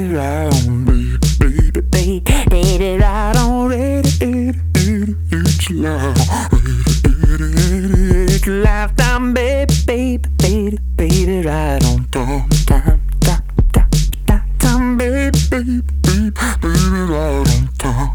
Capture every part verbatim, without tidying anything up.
baby, right on, baby, baby, baby, baby, right on, ready, ready, ready, it's life, ready, ready, ready, it's lifetime, baby, baby, baby, baby, right on, time, time, time, time, time, time, baby, baby, baby, baby, right on time.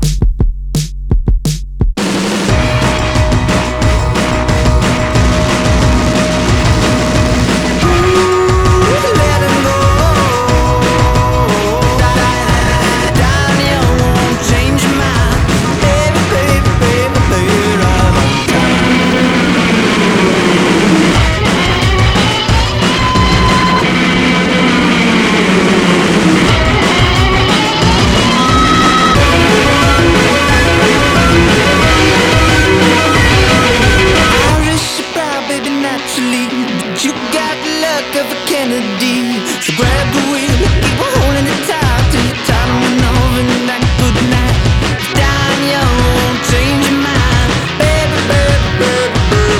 But you got the luck of a Kennedy. So grab the wheel, keep holding it tight till you're tired and went off and that good night. Dying young won't change your mind, baby, baby, baby,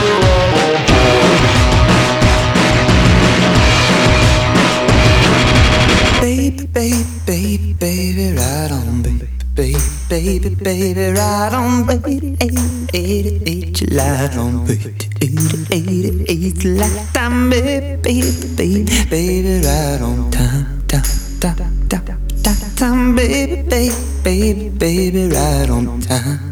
baby, baby, baby, baby, right on, baby, baby, baby, baby, right on, baby, eight, eight, eight, you light on, baby. Eight, eight, eight, lifetime, baby, baby, baby, baby, right on time, time, time, time, time, time, baby, baby, baby, baby, right on time.